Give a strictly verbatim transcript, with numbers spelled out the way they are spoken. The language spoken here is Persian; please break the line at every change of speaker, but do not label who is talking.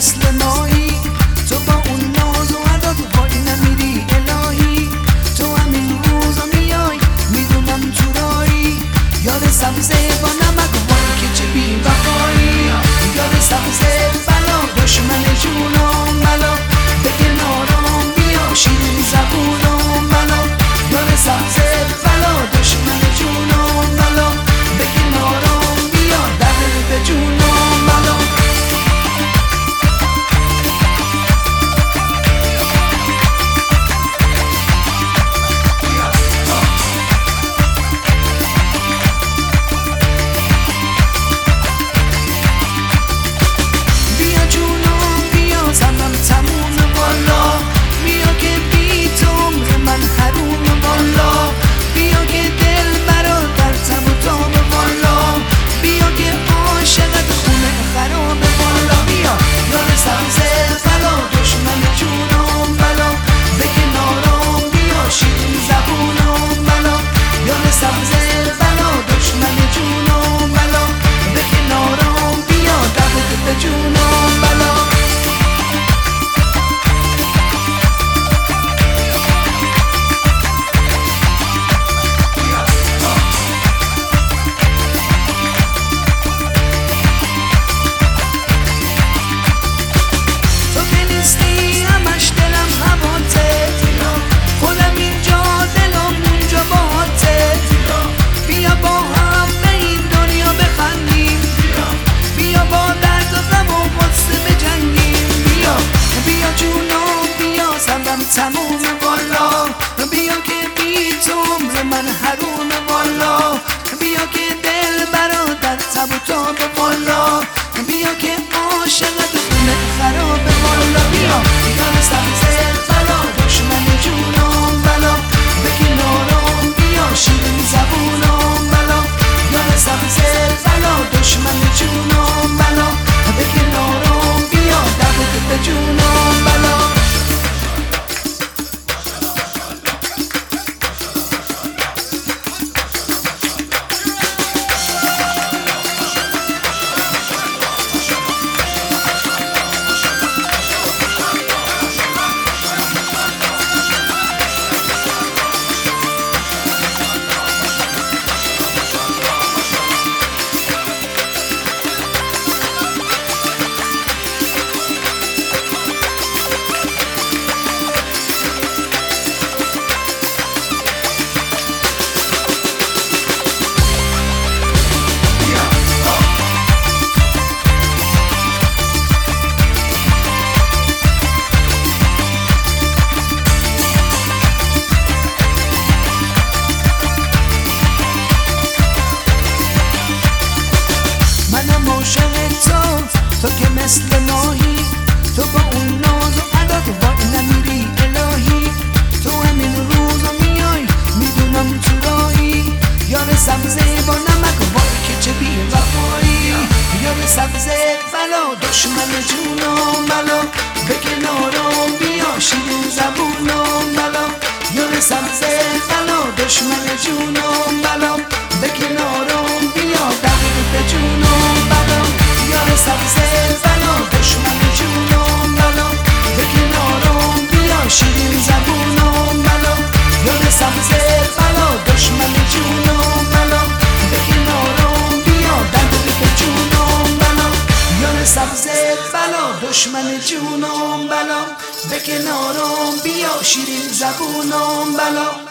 مثل مایی، تو با اون ناز و عدد وای نمیری الهی. تو همین روزا میای میدونم تو رایی، یاد سبزه با نمک وای که چه بی وفایی. یاد سبزه بلا دشمن جونم بلا، به کنارم بیا شیرین زبونم بلا. یاد سبزه بلا دشمن جونم بلا، به کنارم بیا دل به جونم بلا. تموم والا بیا که بی تو عمر من حروم والا. بیا که دل برادر تب و تاب والا، بیا که عاشقت خونه خراب والا. بیا یاد سبزه بلا دشمن جونم بلا، به کنارم بیا شیرین زبونم بلا. یاد سبزه بلا دشمن جونم بلا، به کنارم بیا دل به جونم بلا. تو که مثل ماهی، تو با اون ناز و عدد وای نمیری الهی. تو همین روزا میای میدونم تو رایی، یاد سبزه با نمک وای که چه بی وفایی. یاد سبزه بلا دشمن جونم بلا، به کنارم بیا شیرین زبونم بلا. یاد سبزه بلا دشمن جونم بلا، به کنارم بیا دقیق به جونم بلا. یاد سبزه بلا دشمن جونم بلا، به کنارم بیا شیرین زبونم بلا. یاد سبزه بلا دشمن جونم بلا، به کنارم بیا دل به جونم بلا. یاد سبزه بلا دشمن جونم بلا، به کنارم بیا شیرین زبونم بلا.